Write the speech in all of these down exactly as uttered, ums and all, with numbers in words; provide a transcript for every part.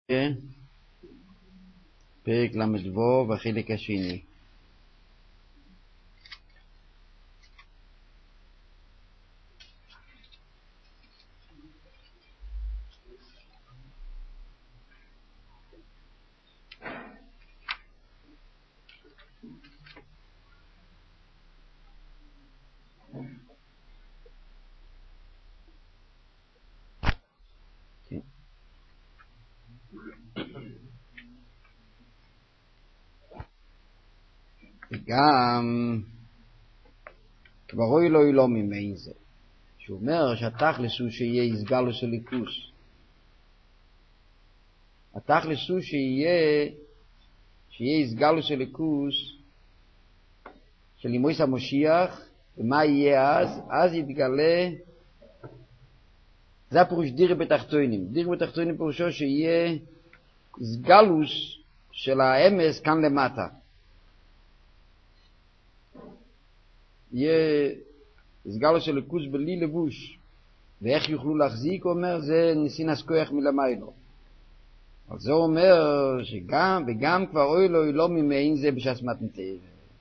פרק למדבו בחלק השני. וגם כבר אוי לא לא ממין זה, שהוא אומר שהתכלס הוא שיהיה הסגלוס של ליכוס. התכלס הוא שיהיה שיהיה הסגלוס של ליכוס של ימוס המשיח. ומה יהיה אז? אז יתגלה, זה הפירוש דיר בתחתונים. דיר בתחתונים פירושו שיהיה הסגלוס של האמס כאן למטה. יהיה הסגלוס של ליכוס בלי לבוש. ואיך יוכלו להחזיק, אומר, זה ניסינס כוח מלמיילו. אז זה אומר שגם, וגם כבר אוי לא לא ממין זה בשעת מתנתר.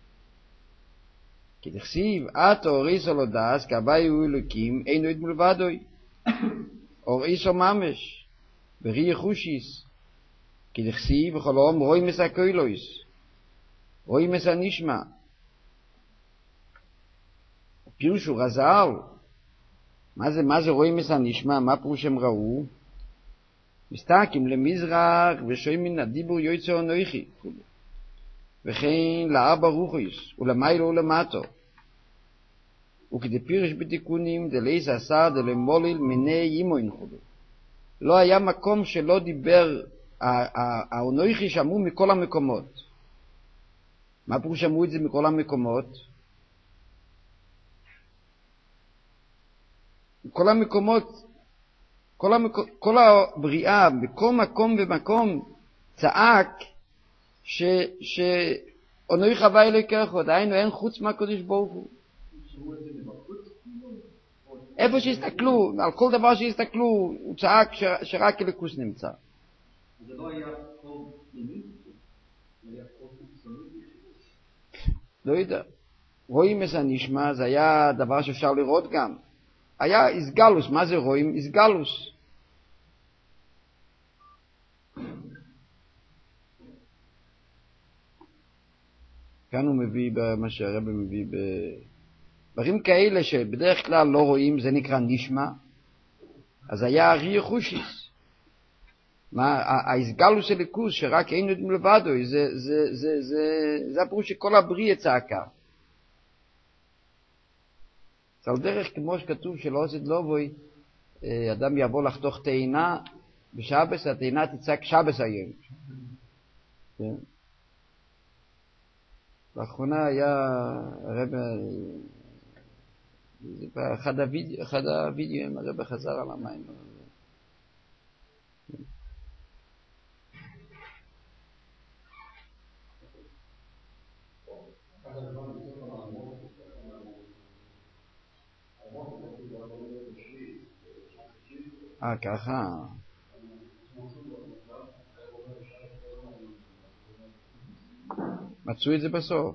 כי תכסיב, את אור איסו לא דס, כהווי הוא אלוקים, אין עוד מלבדוי. אור איסו ממש, ברי יחושיס. כי תכסיב, וחלום, רוי מסע קוילויס. רוי מסע נשמע. פירושו רזל. מה זה, מה זה רוי מסע נשמע? מה פירוש הם ראו? מסתקים למזרח ושוים מן הדיבור יוצא אנוכי. וכן לארבע רוחויס, ולמיילו ולמטו. וכדי פירש בתיקונים, דלייס עשר דלמוליל מיני ימוין חולו. לא היה מקום שלא דיבר, האנוכי שמעו מכל המקומות. מה פירוש שמעו את זה מכל המקומות? כל המקומות, כל, המקומות, כל הבריאה, בכל מקום ומקום, צעק, ש ש אנוכי חווה אלוקיך, דהיינו אין חוץ מהקדוש ברוך הוא. איפה שהסתכלו, על כל דבר שהסתכלו, הוא צעק ש, שרק אלוקוס נמצא. זה לא היה כל פנימי? זה היה כל חיצוני? לא יודע. רואים איזה נשמע, זה היה דבר שאפשר לראות גם. היה איסגלוס. מה זה רואים? איסגלוס. כאן הוא מביא במה שהרב מביא דברים כאלה שבדרך כלל לא רואים, זה נקרא נשמע. אז היה ריח חושיס. מה האיסגלוס של ליכוס שרק אין עוד מלבדו, זה זה זה זה זה הפירוש שכל הבריא צעקה. זה על דרך כמו שכתוב שלא עשית לא בוי, אדם יבוא לחתוך תאנה בשבס, התאנה תצעק שבס היום. כן. לאחרונה היה הרב, אחד הוידאו, אחד הוידאוים הרב חזר על המים. אה, ככה. מצאו את זה בסוף.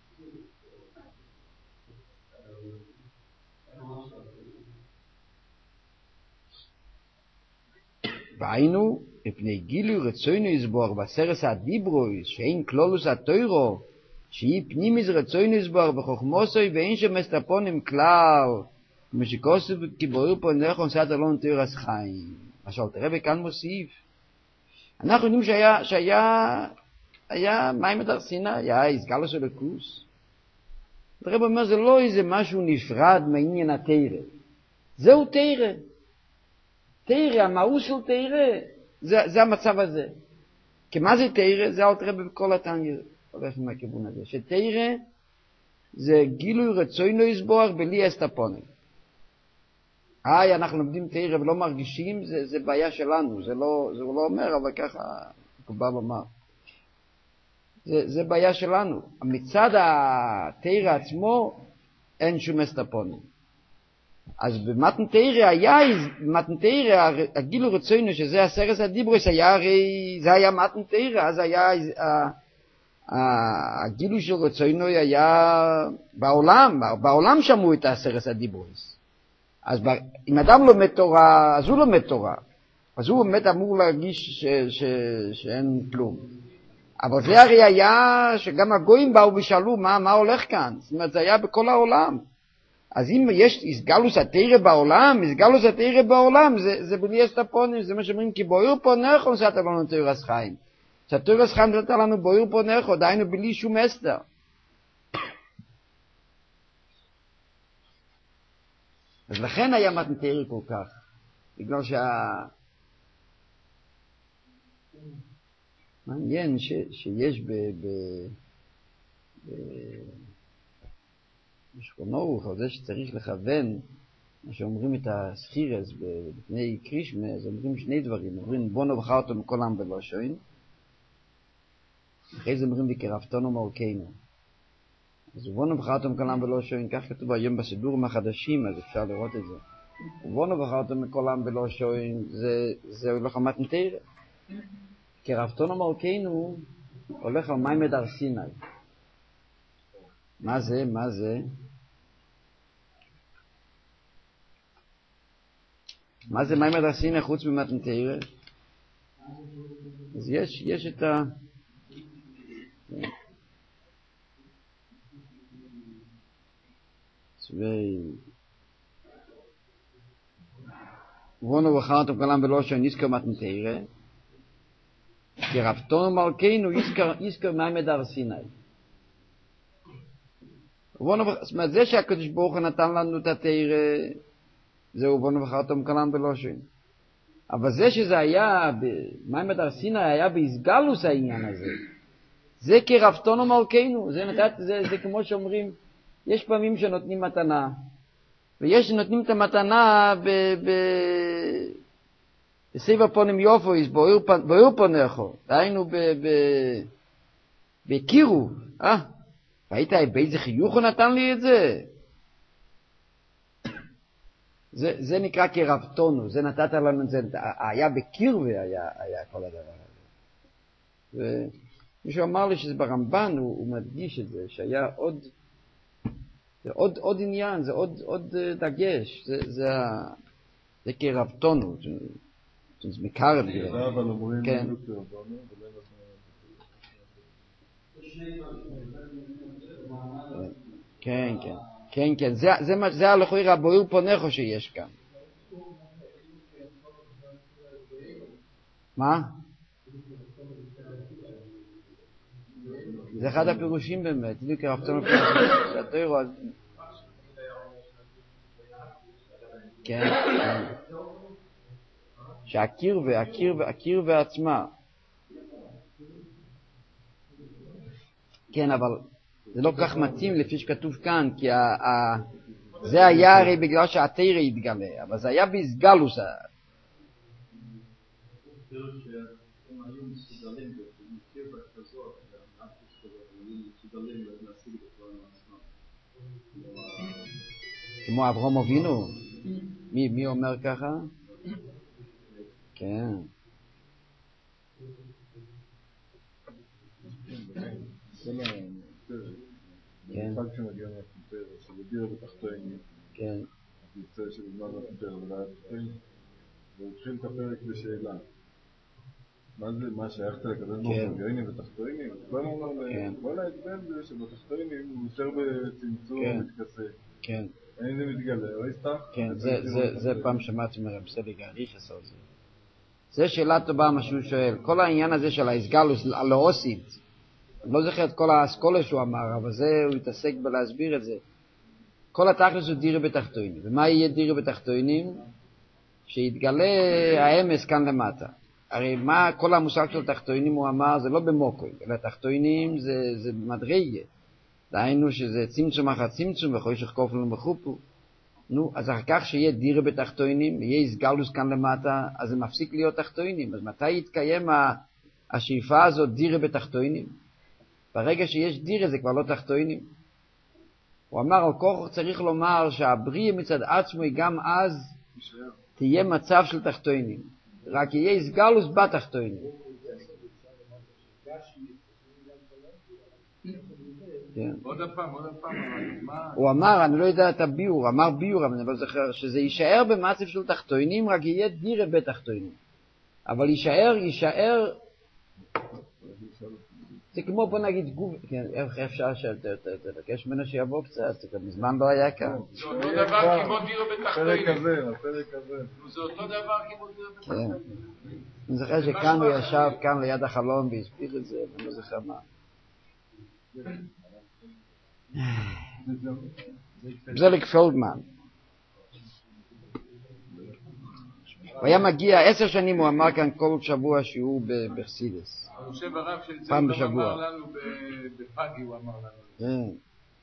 והיינו, מפני גילוי רצונו יסבור בסרס הדיברויס, שאין כלולוס התוירו, שהיא פנימיס רצונו יסבור בחוכמוסוי, ואין שמסתפונים כלל, כמו שכוסף כיבורר פה נכון סעד אלון תוירס חיים. עכשיו, תראה וכאן מוסיף. אנחנו יודעים שהיה, שהיה, היה מים מדר סיני, היה איסגלוס אלוקוס. הרב אומר, זה לא איזה משהו נפרד מעניין התורה. זהו תורה. תורה, המהות של תורה, זה, זה המצב הזה. כי מה זה תורה? זה אל תראה בכל התניא, הולך מהכיוון הזה. שתורה זה גילוי רצונו יסבורך בלי אסתפונים. היי, אנחנו לומדים תורה ולא מרגישים, זה, זה בעיה שלנו. זה לא, זה לא אומר, אבל ככה, הוא בא ואמר. זה, זה בעיה שלנו. מצד התורה עצמו, אין שום אסתפונים. אז במתנתרא היה, במתנתרא, הגילו רצונו שזה הסרס הדיברוס, היה הרי, זה היה מתנתרא, אז היה, הגילו של רצונו היה בעולם, בעולם שמעו את הסרס הדיברוס. אז אם אדם לומד תורה, אז הוא לומד תורה. אז הוא באמת אמור להרגיש ש, ש, שאין כלום. אבל זה הרי היה שגם הגויים באו ושאלו מה, מה הולך כאן. זאת אומרת, זה היה בכל העולם. אז אם יש איסגלוס התורה בעולם, איסגלוס התורה בעולם, זה, זה בלי אסתפונים, זה מה שאומרים, כי בויר פונךו נתת לנו תורס חיים. שהתורס חיים נתת לנו בויר פונךו, דהיינו בלי שום אסתר. אז לכן היה מתנתרא כל כך. בגלל שה... מעניין ש, שיש ב... ב... ב... בשכונו הוא חוזה שצריך לכוון, מה שאומרים את הסחירס בפני קרישמה, אז אומרים שני דברים, אומרים בוא נבחר אותו מכל עם ולא שוין, אחרי זה אומרים וקרבתנו מלכנו. אז בוא נבחר אותו מכל עם ולא שוין, כך כתוב היום בסידורים החדשים, אז אפשר לראות את זה. בוא נבחר אותו מכל עם ולא שוין, זה, זה הולך על מתנתרא. קרבתנו מלכנו הולך על מימד הר סיני. מה זה? מה זה? מה זה מימד הר סיני חוץ ממתנתרא? אז יש, יש את ה... צווי... ובונו בחרתם כלם ולא שון יזכר מתנתרא, קרבתנו מלכנו יזכר מימד הר סיני. זאת אומרת, זה שהקדוש ברוך הוא נתן לנו את התורה, זהו בונו בחרתם כלם ולא שון. אבל זה שזה היה, מימד הר סיני היה בהסגלוס העניין הזה. זה קרבתנו מלכנו, זה, נתת, זה, זה כמו שאומרים, יש פעמים שנותנים מתנה, ויש שנותנים את המתנה ב... ב בסבב פונים יופויס, בואיר פונךו, דהיינו בקירו, אה? ראית באיזה חיוך הוא נתן לי את זה? זה, זה נקרא קרבתנו, זה נתת לנו את זה, היה בקירווה היה, היה כל הדבר הזה. ומישהו אמר לי שזה ברמב"ן, הוא, הוא מדגיש את זה, שהיה עוד, זה עוד, עוד עניין, זה עוד, עוד דגש, זה, זה, זה קרבתנו, זה מקרב גרב. זה אבל אומרים כן. כן, כן, כן, כן, זה, זה, זה הלכויר הבויר פונךו שיש כאן. מה? זה אחד הפירושים באמת, זה קרבתנו שהתורה, כן, כן. שהקרבה, הקרבה, הקרבה עצמה. כן, אבל זה לא כך מתאים לפי שכתוב כאן, כי ה, ה, זה היה הרי בגלל שהתורה התגלה, אבל זה היה בהסגלוס. כמו אברהם אבינו. מי, מי אומר ככה? כן. כן. חג שמגיע מהתנתרא, שבדיר בתחתינים. כן. יוצא שבזמן התנתרא ולא התחתינים, והתחיל את הפרק בשאלה. מה זה, מה שייכת לקדוש ברוך הוא גרעינים ותחתינים? כל ההבדל זה שבתחתינים הוא יותר בצמצום ומתכסה. כן. אין זה מתגלה, לא יסתח? כן, זה פעם שמעתי מרב סליג הריש עשה את זה. זה שאלה טובה מה שהוא שואל. כל העניין הזה של ההסגלוס, הלאוסית, אני לא זוכר את כל האסכולה שהוא אמר, אבל זה, הוא התעסק בלהסביר את זה. כל התכלס הוא דירה בתחתונים. ומה יהיה דירה בתחתונים? שיתגלה האמס כאן למטה. הרי מה כל המושג של תחתונים הוא אמר, זה לא במוקוי, אלא תחתונים זה, זה מדרגה. דהיינו שזה צמצום אחת צמצום וחוישך כופלו מחופו. נו, אז אחר כך שיהיה דירה בתחתונים, יהיה הסגלוס כאן למטה, אז זה מפסיק להיות תחתונים. אז מתי יתקיים השאיפה הזאת דירה בתחתונים? ברגע שיש דירה זה כבר לא תחתונים. הוא אמר על כוח צריך לומר שהבריא מצד עצמו היא גם אז תהיה מצב של תחתונים. רק יהיה הסגלוס בתחתונים. עוד הפעם, עוד הפעם, הוא אמר, אני לא יודע את הביור, אמר ביור, אבל אני לא זוכר, שזה יישאר במצב של תחתונים, רק יהיה דירה בתחתונים. אבל יישאר, יישאר, זה כמו בוא נגיד גוף, איך אפשר שתבקש ממנו שיבוא קצת, זה מזמן לא היה כאן. זה אותו דבר כמו דירה בתחתונים. הפרק הזה, הפרק הזה. זה אותו דבר כמו דירה בתחתונים. אני זוכר שכאן הוא ישב, כאן ליד החלום והסביר את זה, אני לא זוכר מה. זליק פלדמן. הוא היה מגיע, עשר שנים הוא אמר כאן כל שבוע שיעור בחסידס. אני חושב הרב של זה פעם הוא בשבוע. אמר לנו בפאגי, הוא אמר לנו. כן.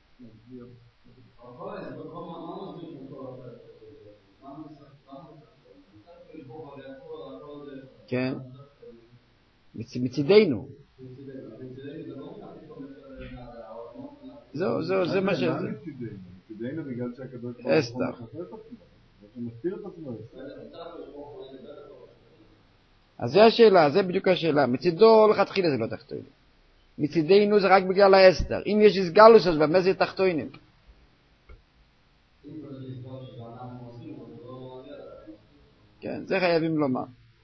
כן. מצידנו. זהו, זהו, זה מה ש... מצידנו בגלל שהקדוש ברוך אסתר. הוא מחסר את עצמו. הוא מסתיר את עצמו. אז זה השאלה, זה בדיוק השאלה. מצידו לכתחילה זה לא תחתונים. מצידנו זה רק בגלל האסתר. אם יש הסגלוס אז במה זה תחתונים? כן, זה חייבים לומר.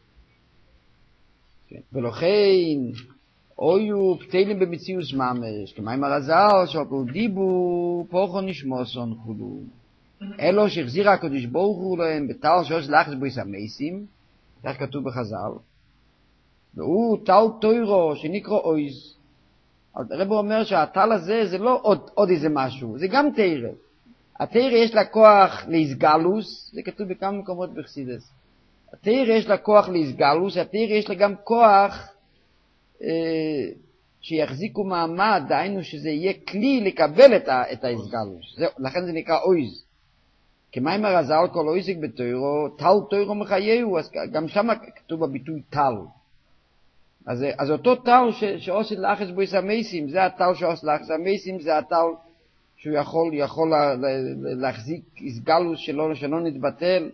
כן. ולכן, אויו פתלים במציאוס ממש, כמים הרזל, שוקל דיבו, פוחו נשמוסון חולו. אלו שהחזיר הקדוש ברוך הוא להם בטל שעוש לחס בו יסמייסים, כך כתוב בחז"ל, והוא טל תוירו שנקרא אויז. הרב אומר שהטל הזה זה לא עוד, עוד איזה משהו, זה גם תירה. התירה יש לה כוח להסגלוס, זה כתוב בכמה מקומות בחסידס. התירה יש לה כוח להסגלוס, התירה יש לה גם כוח אה, שיחזיקו מעמד, דהיינו שזה יהיה כלי לקבל את, ה, את ההסגלוס. זה, לכן זה נקרא אויז. כמים הרזל כל אויזק בתוירו, טל תוירו מחייהו, אז גם שם כתוב בביטוי טל. אז, אז אותו טל ש, שעושה לחס בו יסמייסים, זה הטל שעושה לחס המייסים, זה הטל שהוא יכול, יכול לה, לה, להחזיק הסגלוס שלו, שלא נתבטל.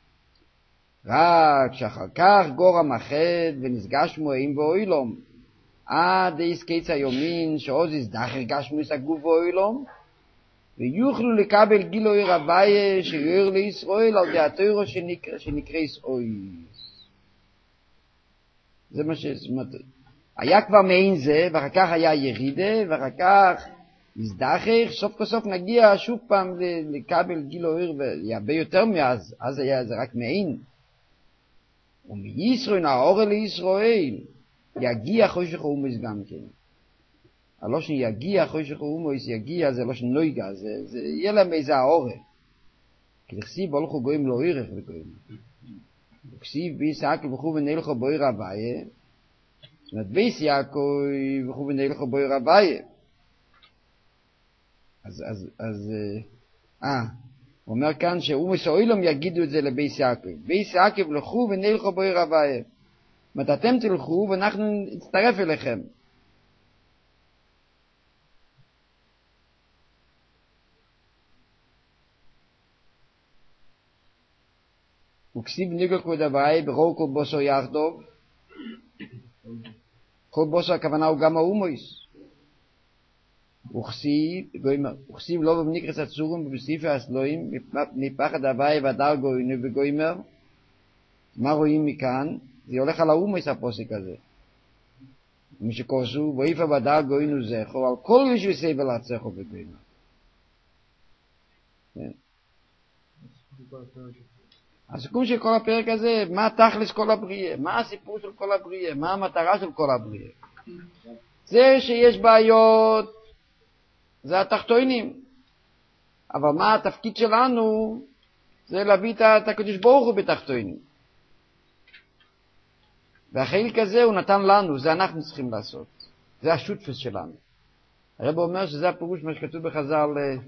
רק שאחר כך גורם החד ונסגש מועים ואוילום, עד איס קיץ היומין שעוז יזדחר גשמוס הגוף ואוילום, ויוכלו לקבל גילוי רבי שיוער לישראל על דעתו שנקרא, שנקרא אויס. זה מה שזאת. היה כבר מעין זה, ואחר כך היה ירידה, ואחר כך יזדחר, סוף כל סוף נגיע שוב פעם לקבל גילוי, והרבה יותר מאז, אז היה זה רק מעין. ומישראל נאור לישראל, יגיע חושך אומס גם כן. הלושן יגיע חושך אומס, יגיע זה לא נויגה, זה, זה יהיה להם איזה האורה. כי לכסיב הולכו גויים לא ערך וגויים. וכסיב ביס יעקב וכו ונלכו בוי רבייה, זאת אומרת ביס יעקב וכו ונלכו בוי רבייה. אז, אז, אז, אה, הוא אומר כאן שאומס האוילום יגידו את זה לביס יעקב. ביס יעקב לכו ונלכו בוי רבייה. זאת אומרת, אתם תלכו ואנחנו נצטרף אליכם. וכסיב ניגל כבוד הוואי ברור כל בוסו יחדוב. כל בוסו הכוונה הוא גם האומויס. וכסיב, וכסיב לא בנקרס הצורים ובסעיפי הסלואים מפחד הוואי והדר גוינו וגוימר. מה רואים מכאן? זה הולך על האומויס הפוסק הזה. מי שקורסו, ואיפה והדר גוינו זכו, על כל ישו סבל הצחו וגוינו. כן. הסיכום של כל הפרק הזה, מה תכלס כל הבריאה, מה הסיפור של כל הבריאה, מה המטרה של כל הבריאה. זה שיש בעיות, זה התחתונים. אבל מה התפקיד שלנו, זה להביא את הקדוש ברוך הוא בתחתונים. והחלק הזה הוא נתן לנו, זה אנחנו צריכים לעשות. זה השותפס שלנו. הרב אומר שזה הפירוש מה שכתוב בחז"ל,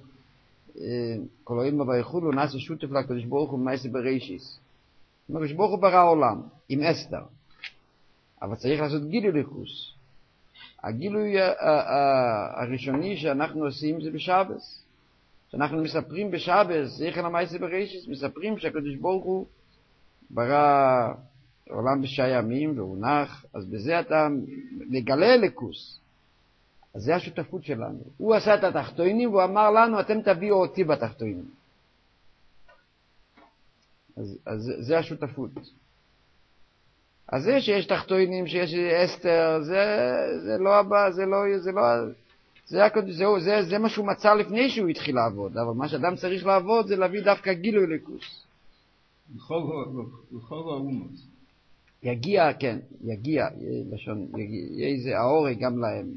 כל אוהים ויכולו נעשה שותף לקדוש ברוך הוא במעשה בראשיס. הקדוש ברוך הוא ברא עולם עם אסתר, אבל צריך לעשות גילוי ליחוס. הגילוי הראשוני שאנחנו עושים זה בשבס. שאנחנו מספרים בשבת, זכר למעשה בראשית, מספרים שהקדוש ברוך הוא ברא עולם בשעה ימים והוא נח, אז בזה אתה מגלה אלוקות. אז זה השותפות שלנו. הוא עשה את התחתונים והוא אמר לנו, אתם תביאו אותי בתחתונים. אז, אז זה השותפות. אז זה שיש תחתונים, שיש אסתר, זה, זה לא הבא, זה לא, זה לא, זה, זה, זה, זה מה שהוא מצא לפני שהוא התחיל לעבוד, אבל מה שאדם צריך לעבוד זה להביא דווקא גילוי אלוקות. לכל האומות. יגיע, כן, יגיע, לשון, יהיה איזה האור גם להם.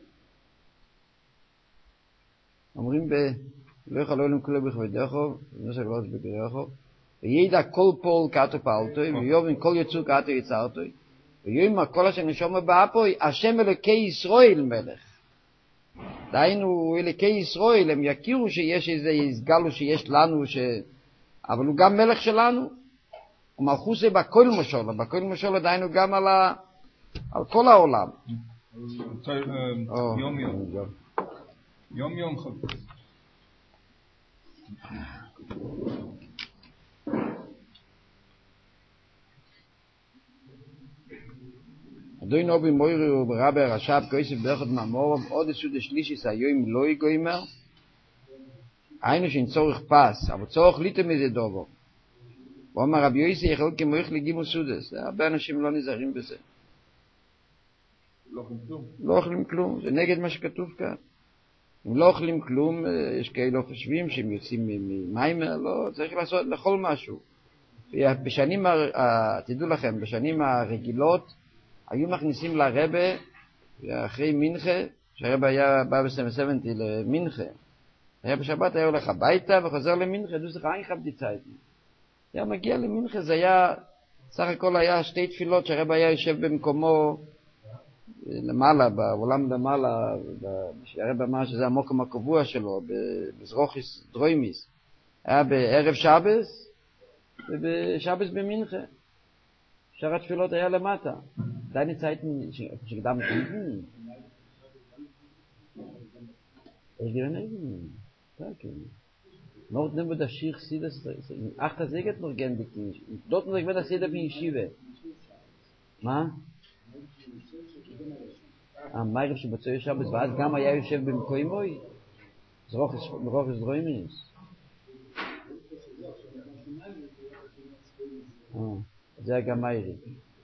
אומרים ב... לא יכול לעולם כולו בכבדךו, ונוסק לא בגרךו, וידע כל פול כתו פעלתוי, ויובן כל יצור כתו יצרתוי, ויאמר כל אשר נשום באפוי, השם אלוקי ישראל מלך. דהיינו, אלוקי ישראל, הם יכירו שיש איזה הסגלו שיש לנו, ש... אבל הוא גם מלך שלנו. ומלכות זה בכל משול, בכל משול דהיינו גם על, ה... על כל העולם. יום יום. יום יום חג. אדוני נובי מוירי וברבי הרשב כויסף באחד מאמורם עוד יסוד השלישיס היום לא יגוימר היינו שאין צורך פס אבל צורך ליטה מזה דובו ואומר רבי יויסי יכול כמויך לגימו סודס הרבה אנשים לא נזהרים בזה לא אוכלים כלום לא אוכלים כלום זה נגד מה שכתוב כאן אם לא אוכלים כלום יש כאלה חושבים שהם יוצאים ממיימר לא צריך לעשות לאכול משהו בשנים תדעו לכם בשנים הרגילות היו מכניסים לרבה אחרי מנחה, שהרבה היה בא ב-שבעים למנחה. היה בשבת, היה הולך הביתה וחוזר למנחה, דו שכה אין חבדי צייטן. היה מגיע למנחה, זה היה, סך הכל היה שתי תפילות שהרבה היה יושב במקומו למעלה, בעולם למעלה, שהרבה אמר שזה המוקם הקבוע שלו, בזרוכיס דרוימיס. היה בערב שבס, ובשבס במנחה. שאר התפילות היה למטה. Deine Zeiten, ich gedacht, hm. Ich gehe nicht. Danke. Noch nehmen wir das Schich, sie das, ach, das ist noch gern dick. Dort noch wird das jeder bin Yeshiva. Ma? Am Magrib שבצוי שבת, ואז גם היה יושב במקוימוי. זרוך יש דרוימיס. זה היה גם מיירי.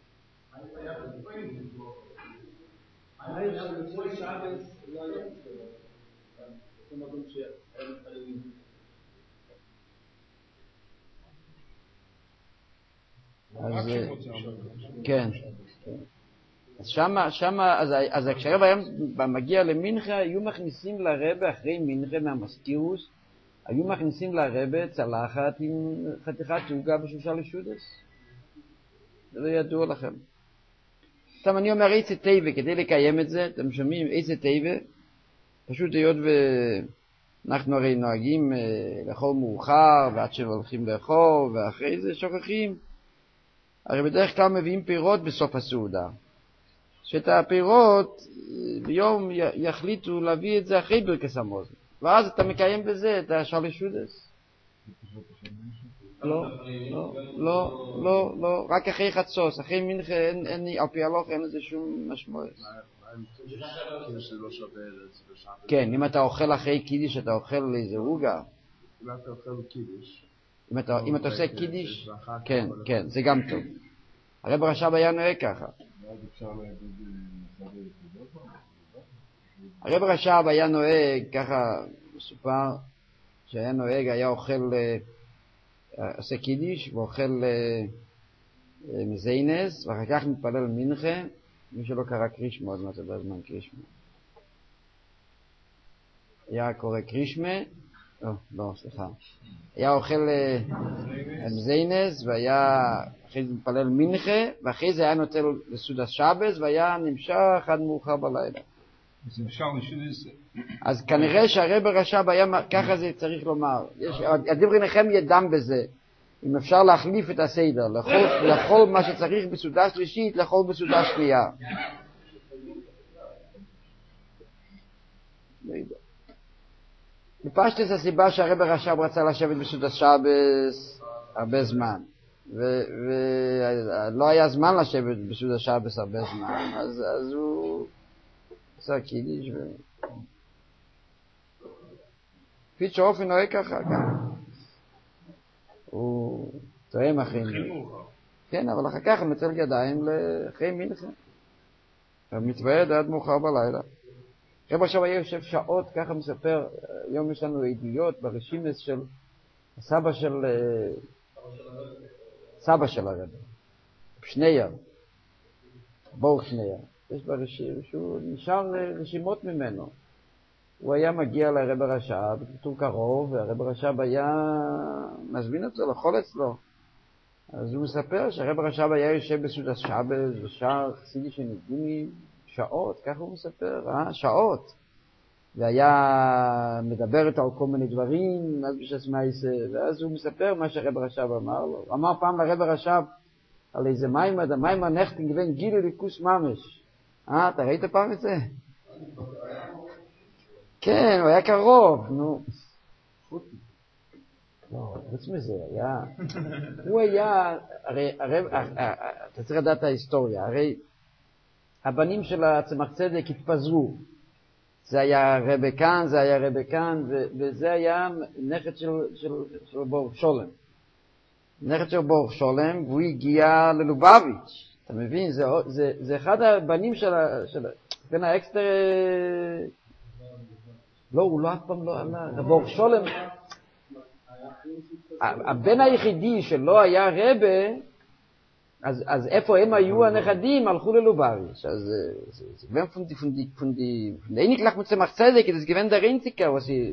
אז כן. אז שמה, שמה, אז, אז כשהרב היה מגיע למנחה, היו מכניסים לרבה אחרי מנחה מהמזכירוס, היו מכניסים לרבה צלחת עם חתיכת עוגה ושלושה לשודס. זה לא ידוע לכם. עכשיו אני אומר איזה טבע, כדי לקיים את זה, אתם שומעים איזה טבע, פשוט היות ואנחנו הרי נוהגים לאכול מאוחר, ועד שהולכים לאכול, ואחרי זה שוכחים. הרי בדרך כלל מביאים פירות בסוף הסעודה. שאת הפירות ביום יחליטו להביא את זה אחרי ברכס המזון. ואז אתה מקיים בזה את השלשודס. לא, לא, לא, לא, לא, רק אחרי חצוס, אחרי מנחה אין, אין, על פי הלוך אין לזה שום משמעות. כן, אם אתה אוכל אחרי קידיש, אתה אוכל איזה עוגה. אם אתה אוכל קידיש. אם אתה עושה קידיש, כן, כן, זה גם טוב. הרב רש"ב היה נוהג ככה. הרב רש"ב היה נוהג, ככה מסופר, שהיה נוהג, היה אוכל, עושה קידיש, ואוכל מזיינס, ואחר כך מתפלל מנחה, מי שלא קרא קרישמה, אז מה זה בזמן קרישמה? היה קורא קרישמה, לא, לא, סליחה. היה אוכל מזיינס, והיה אחרי זה מתפלל מנחה, ואחרי זה היה נוטל לסעודת שבס, והיה נמשך עד מאוחר בלילה. אז אפשר לשודס... אז כנראה שהרב רש"ב היה, ככה זה צריך לומר. הדברי נחם ידם בזה. אם אפשר להחליף את הסדר, לאכול מה שצריך בסעודה שלישית, לאכול בסעודה שנייה. בפשטוס הסיבה שהרב הרש"ב רצה לשבת בסעודת שבס הרבה זמן, ולא היה זמן לשבת בסעודת שבס הרבה זמן, אז, אז הוא עשה קידיש ו... כפי שאופן נוהג ככה, גם. הוא תואם אחרי מינכה. כן, אבל אחר כך הוא נצל ידיים לאחרי מינכה. המתוועד עד מאוחר בלילה. רב עכשיו היה יושב שעות, ככה מספר, היום יש לנו עדויות ברשימס של סבא של... סבא של הרב. שנייר. ברוך שנייר. יש ברשימס, שהוא נשאר רשימות ממנו. הוא היה מגיע לרב הרש"ב, כתוב קרוב, והרב הרש"ב היה מזמין אותו, לאכול אצלו. אז הוא מספר שהרב הרש"ב היה יושב בסעודת שבס, ושר חסידי שניגונים שעות, ככה הוא מספר, אה? שעות. והיה מדבר איתו על כל מיני דברים, אז בשס מייסה, ואז הוא מספר מה שהרב הרש"ב אמר לו. הוא אמר פעם לרב הרש"ב על איזה מימד, המימד נכתין גבין גילי ריקוס ממש. אה, אתה ראית פעם את זה? כן, הוא היה קרוב, נו. לא, חוץ מזה, היה... הוא היה... הרי, הרי, אתה צריך לדעת את ההיסטוריה, הרי הבנים של הצמח צדק התפזרו. זה היה רבי כאן, זה היה רבי כאן, וזה היה נכד של, של, של ברוך שולם. נכד של ברוך שולם, והוא הגיע ללובביץ'. אתה מבין? זה, זה, זה אחד הבנים של... של בין האקסטר... לא, הוא לא אף פעם לא עלה. ברוך שולם... הבן היחידי שלא היה רבה, אז, אז איפה הם היו הנכדים? הלכו ללובביץ'. אז זה גוון פונדי, פונדי, פונדי, פונדי נקלח מצמח צדק, זה גוון דר אינציקה,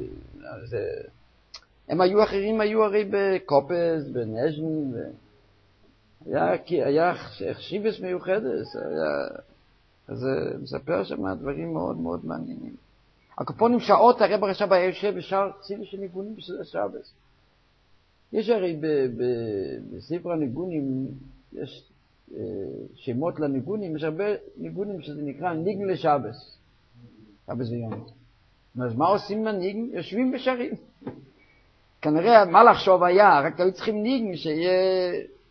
הם היו אחרים, היו הרי בקופס, בנז'ן, היה, היה חשיבס מיוחדת, אז זה מספר שם דברים מאוד מאוד מעניינים. הקופונים שעות הרב הרש"ב היה יושב בשער חסידי של ניגונים בסעודת שבס. יש הרי בספר הניגונים, יש שמות לניגונים, יש הרבה ניגונים שזה נקרא ניגן לשבס. שבס ויום. אז מה עושים מניגן? יושבים בשערים. כנראה מה לחשוב היה, רק היו צריכים ניגן שיהיה